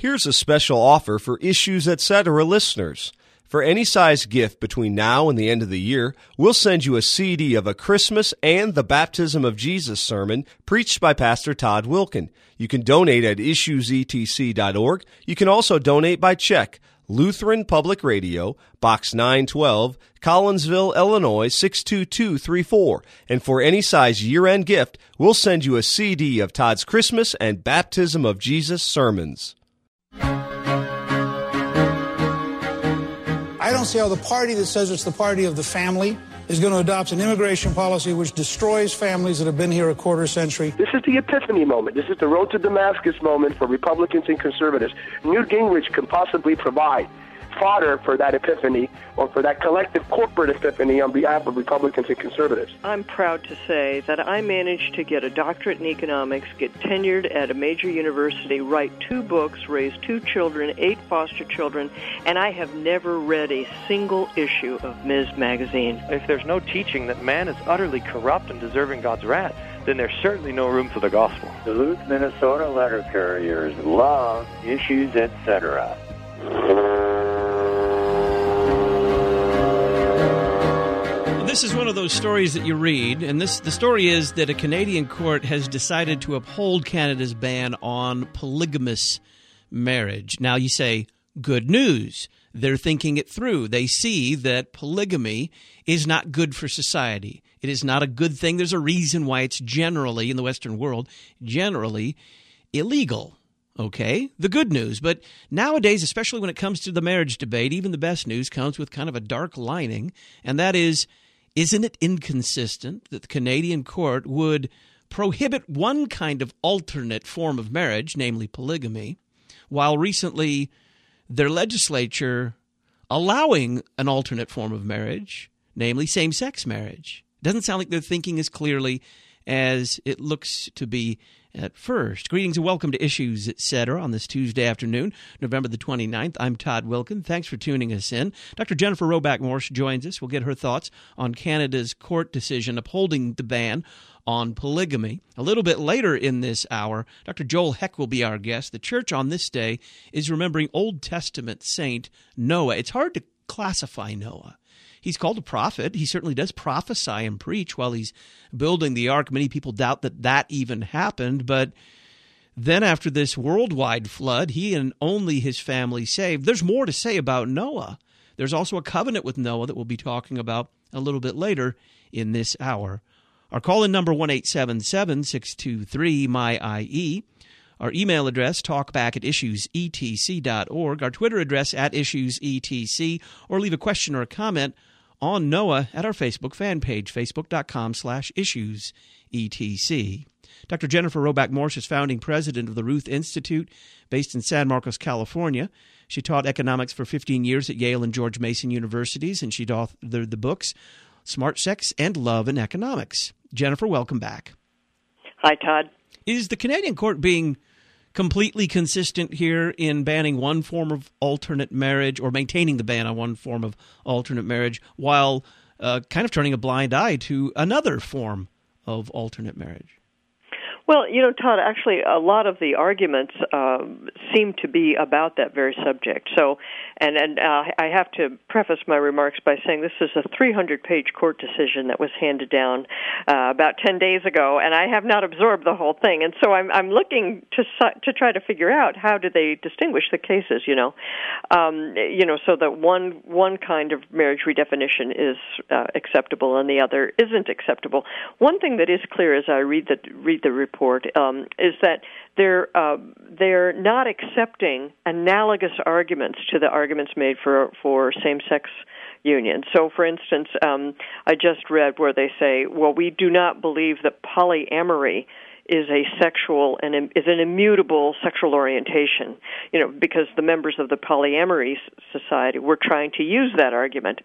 Here's a special offer for Issues Etc. listeners. For any size gift between now and the end of the year, we'll send you a CD of a Christmas and the Baptism of Jesus sermon preached by Pastor Todd Wilken. You can donate at issuesetc.org. You can also donate by check. Lutheran Public Radio, Box 912, Collinsville, Illinois 62234. And for any size year-end gift, we'll send you a CD of Todd's Christmas and Baptism of Jesus sermons. I don't see how the party that says it's the party of the family is going to adopt an immigration policy which destroys families that have been here a quarter century. This is the epiphany moment. This is the road to Damascus moment for Republicans and conservatives. Newt Gingrich can possibly provide fodder for that epiphany or for that collective corporate epiphany on behalf of Republicans and conservatives. I'm proud to say that I managed to get a doctorate in economics, get tenured at a major university, write 2 books, raise 2 children, 8 foster children, and I have never read a single issue of Ms. Magazine. If there's no teaching that man is utterly corrupt and deserving God's wrath, then there's certainly no room for the gospel. Duluth, Minnesota letter carriers love Issues Etc. This is one of those stories that you read, and the story is that a Canadian court has decided to uphold Canada's ban on polygamous marriage. Now you say, good news. They're thinking it through. They see that polygamy is not good for society. It is not a good thing. There's a reason why it's generally, in the Western world, generally illegal. Okay, the good news. But nowadays, especially when it comes to the marriage debate, even the best news comes with kind of a dark lining, and that is, isn't it inconsistent that the Canadian court would prohibit one kind of alternate form of marriage, namely polygamy, while recently their legislature allowing an alternate form of marriage, namely same-sex marriage? It doesn't sound like they're thinking as clearly as it looks to be at first. Greetings and welcome to Issues Etc. on this Tuesday afternoon, November the 29th. I'm Todd Wilken. Thanks for tuning us in. Dr. Jennifer Roback-Morse joins us. We'll get her thoughts on Canada's court decision upholding the ban on polygamy. A little bit later in this hour, Dr. Joel Heck will be our guest. The church on this day is remembering Old Testament saint Noah. It's hard to classify Noah. He's called a prophet. He certainly does prophesy and preach while he's building the ark. Many people doubt that even happened. But then after this worldwide flood, he and only his family saved. There's more to say about Noah. There's also a covenant with Noah that we'll be talking about a little bit later in this hour. Our call-in number, 1-877-623-MY-IE. Our email address, talkback@issuesetc.org. Our Twitter address, @issuesetc. Or leave a question or a comment on Noah at our Facebook fan page, facebook.com/issuesetc. Dr. Jennifer Roback-Morse is founding president of the Ruth Institute, based in San Marcos, California. She taught economics for 15 years at Yale and George Mason universities, and she authored the books Smart Sex and Love in Economics. Jennifer, welcome back. Hi, Todd. Is the Canadian court being completely consistent here in banning one form of alternate marriage or maintaining the ban on one form of alternate marriage while kind of turning a blind eye to another form of alternate marriage? Well, Todd, actually, a lot of the arguments seem to be about that very subject. So, and I have to preface my remarks by saying this is a 300-page court decision that was handed down about 10 days ago, and I have not absorbed the whole thing. And so I'm looking to try to figure out how do they distinguish the cases, so that one kind of marriage redefinition is acceptable and the other isn't acceptable. One thing that is clear as I read the report is that they're not accepting analogous arguments to the arguments made for same-sex unions. So, for instance, I just read where they say, well, we do not believe that polyamory is an immutable sexual orientation, because the members of the polyamory society were trying to use that argument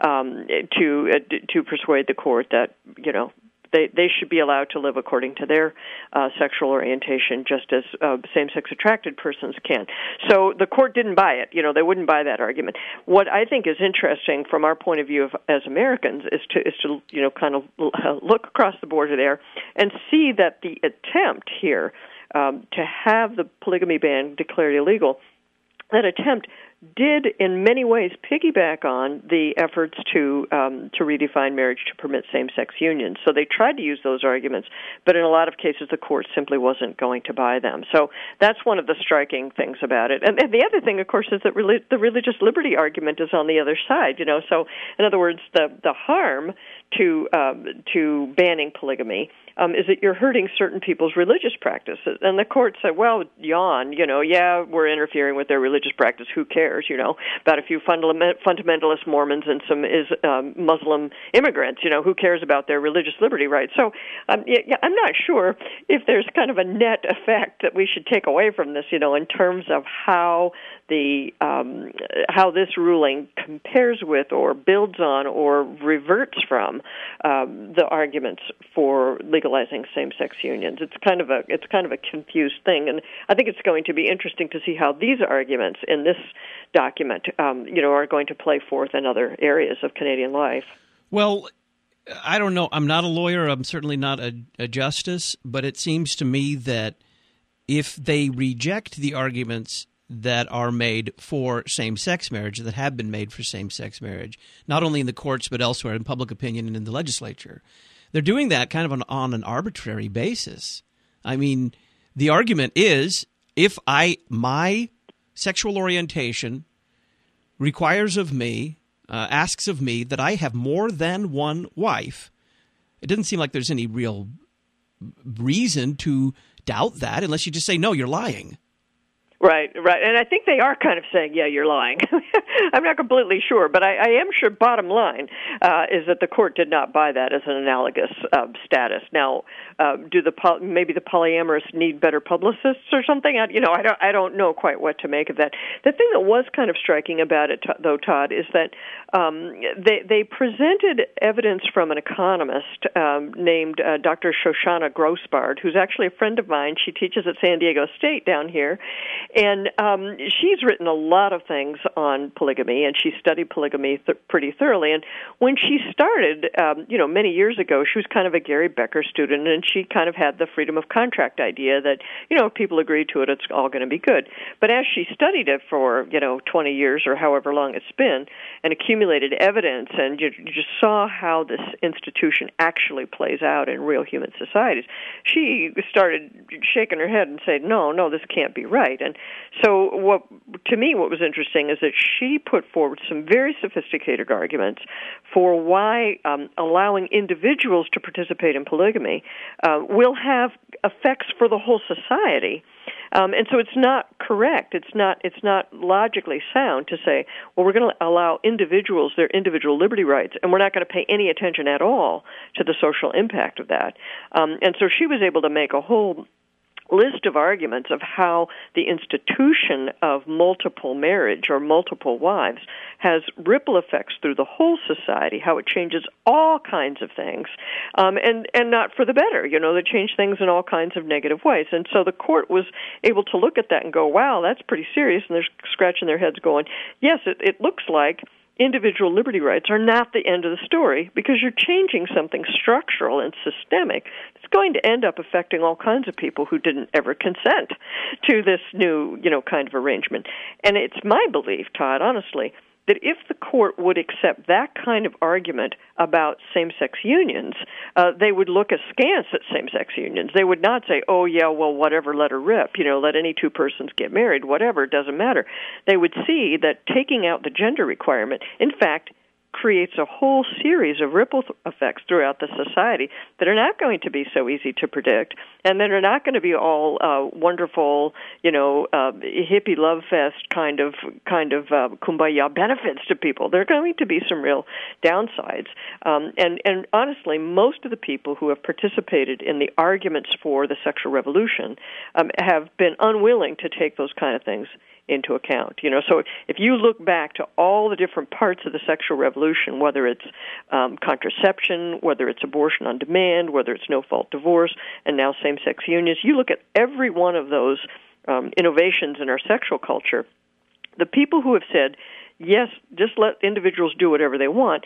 to persuade the court that, they should be allowed to live according to their sexual orientation, just as same-sex attracted persons can. So the court didn't buy it. They wouldn't buy that argument. What I think is interesting from our point of view as Americans is to kind of look across the border there and see that the attempt here to have the polygamy ban declared illegal, that attempt did in many ways piggyback on the efforts to redefine marriage to permit same-sex unions. So they tried to use those arguments, but in a lot of cases the court simply wasn't going to buy them. So that's one of the striking things about it. And the other thing, of course, is that the religious liberty argument is on the other side. So in other words, the harm to banning polygamy is that you're hurting certain people's religious practices. And the court said, well, yawn, yeah, we're interfering with their religious practice. Who cares, about a few fundamentalist Mormons and some Muslim immigrants, who cares about their religious liberty rights? So I'm not sure if there's kind of a net effect that we should take away from this, in terms of how this ruling compares with or builds on or reverts from the arguments for legalizing same-sex unions. It's kind of a confused thing, and I think it's going to be interesting to see how these arguments in this document, are going to play forth in other areas of Canadian life. Well, I don't know. I'm not a lawyer. I'm certainly not a justice, but it seems to me that if they reject the arguments that are made for same-sex marriage, that have been made for same-sex marriage, not only in the courts but elsewhere in public opinion and in the legislature, they're doing that kind of on an arbitrary basis. I mean, the argument is if my sexual orientation requires of me, asks of me that I have more than one wife, it doesn't seem like there's any real reason to doubt that unless you just say, no, you're lying. Right. And I think they are kind of saying, yeah, you're lying. I'm not completely sure, but I am sure bottom line is that the court did not buy that as an analogous status. Now, do maybe the polyamorous need better publicists or something? I don't know quite what to make of that. The thing that was kind of striking about it, though, Todd, is that they presented evidence from an economist named Dr. Shoshana Grossbard, who's actually a friend of mine. She teaches at San Diego State down here. And she's written a lot of things on polygamy, and she studied polygamy pretty thoroughly. And when she started, many years ago, she was kind of a Gary Becker student, and she kind of had the freedom of contract idea that, if people agree to it, it's all going to be good. But as she studied it for, 20 years or however long it's been, and accumulated evidence, and you just saw how this institution actually plays out in real human societies, she started shaking her head and saying, no, this can't be right. And so what was interesting is that she put forward some very sophisticated arguments for why allowing individuals to participate in polygamy will have effects for the whole society. And so it's not correct. It's not logically sound to say, well, we're going to allow individuals their individual liberty rights, and we're not going to pay any attention at all to the social impact of that. And so she was able to make a whole list of arguments of how the institution of multiple marriage or multiple wives has ripple effects through the whole society, how it changes all kinds of things, and not for the better. They change things in all kinds of negative ways. And so the court was able to look at that and go, wow, that's pretty serious, and they're scratching their heads going, yes, it looks like individual liberty rights are not the end of the story because you're changing something structural and systemic. It's going to end up affecting all kinds of people who didn't ever consent to this new, kind of arrangement. And it's my belief, Todd, honestly, that if the court would accept that kind of argument about same-sex unions, they would look askance at same-sex unions. They would not say, oh, yeah, well, whatever, let her rip, let any two persons get married, whatever, it doesn't matter. They would see that taking out the gender requirement, in fact, creates a whole series of ripple effects throughout the society that are not going to be so easy to predict, and that are not going to be all wonderful, hippie love fest kind of kumbaya benefits to people. There are going to be some real downsides. And honestly, most of the people who have participated in the arguments for the sexual revolution have been unwilling to take those kind of things into account. So if you look back to all the different parts of the sexual revolution, whether it's contraception, whether it's abortion on demand, whether it's no-fault divorce, and now same-sex unions, you look at every one of those innovations in our sexual culture, the people who have said, yes, just let individuals do whatever they want,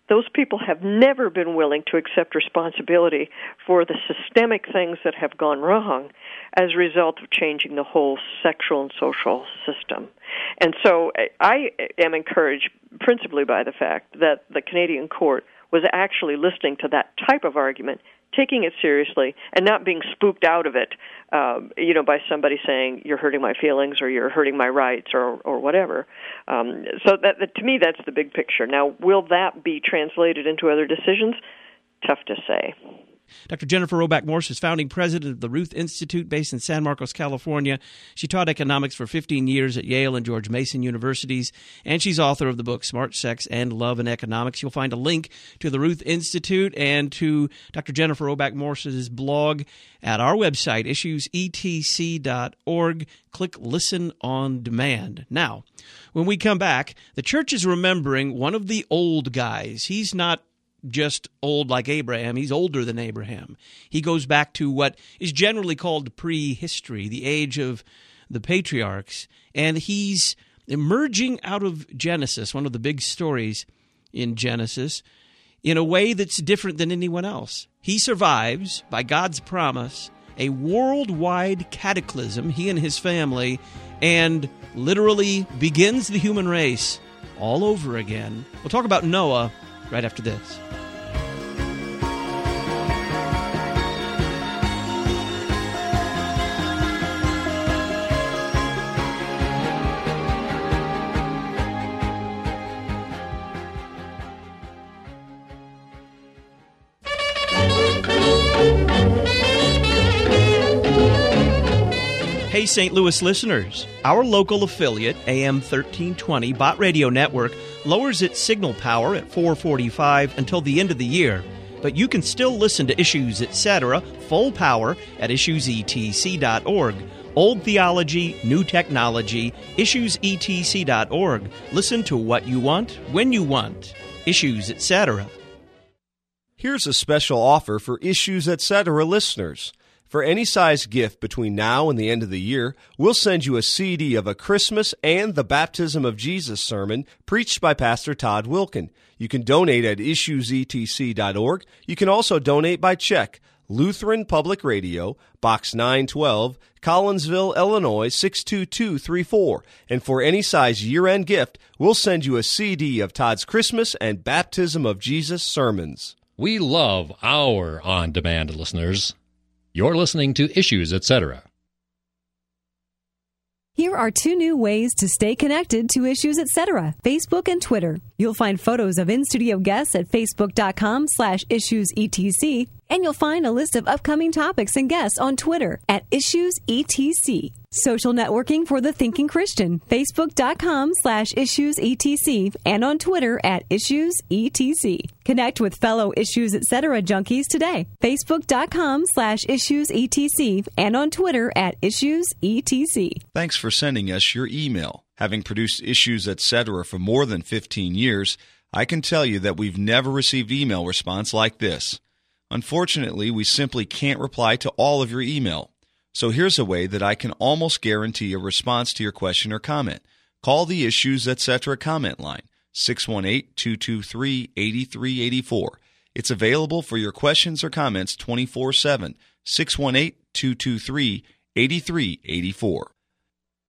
those people have never been willing to accept responsibility for the systemic things that have gone wrong as a result of changing the whole sexual and social system. And so I am encouraged principally by the fact that the Canadian court was actually listening to that type of argument, taking it seriously, and not being spooked out of it, by somebody saying, you're hurting my feelings or you're hurting my rights or whatever. So that to me, that's the big picture. Now, will that be translated into other decisions? Tough to say. Dr. Jennifer Roback Morse is founding president of the Ruth Institute based in San Marcos, California. She taught economics for 15 years at Yale and George Mason universities, and she's author of the book Smart Sex and Love in Economics. You'll find a link to the Ruth Institute and to Dr. Jennifer Roback Morse's blog at our website, issuesetc.org. Click Listen on Demand. Now, when we come back, the church is remembering one of the old guys. He's not just old like Abraham. He's older than Abraham. He goes back to what is generally called prehistory, the age of the patriarchs, and he's emerging out of Genesis, one of the big stories in Genesis, in a way that's different than anyone else. He survives, by God's promise, a worldwide cataclysm, he and his family, and literally begins the human race all over again. We'll talk about Noah right after this. Hey, St. Louis listeners, our local affiliate, AM 1320 Bott Radio Network, lowers its signal power at 4:45 until the end of the year. But you can still listen to Issues Etc. full power at issuesetc.org. Old theology, new technology, issuesetc.org. Listen to what you want, when you want. Issues Etc. Here's a special offer for Issues Etc. listeners. For any size gift between now and the end of the year, we'll send you a CD of a Christmas and the Baptism of Jesus sermon preached by Pastor Todd Wilken. You can donate at issuesetc.org. You can also donate by check. Lutheran Public Radio, Box 912, Collinsville, Illinois 62234. And for any size year-end gift, we'll send you a CD of Todd's Christmas and Baptism of Jesus sermons. We love our on-demand listeners. You're listening to Issues Etc. Here are 2 new ways to stay connected to Issues Etc. Facebook and Twitter. You'll find photos of in-studio guests at facebook.com/issuesetc, and you'll find a list of upcoming topics and guests on Twitter at issuesetc. Social networking for the thinking Christian, facebook.com/issuesetc, and on Twitter at issuesetc. Connect with fellow Issues Etc. junkies today, facebook.com/issuesetc, and on Twitter at issuesetc. Thanks for sending us your email. Having produced Issues Etc. for more than 15 years, I can tell you that we've never received email response like this. Unfortunately, we simply can't reply to all of your email. So here's a way that I can almost guarantee a response to your question or comment. Call the Issues Etc. comment line, 618-223-8384. It's available for your questions or comments 24/7, 618-223-8384.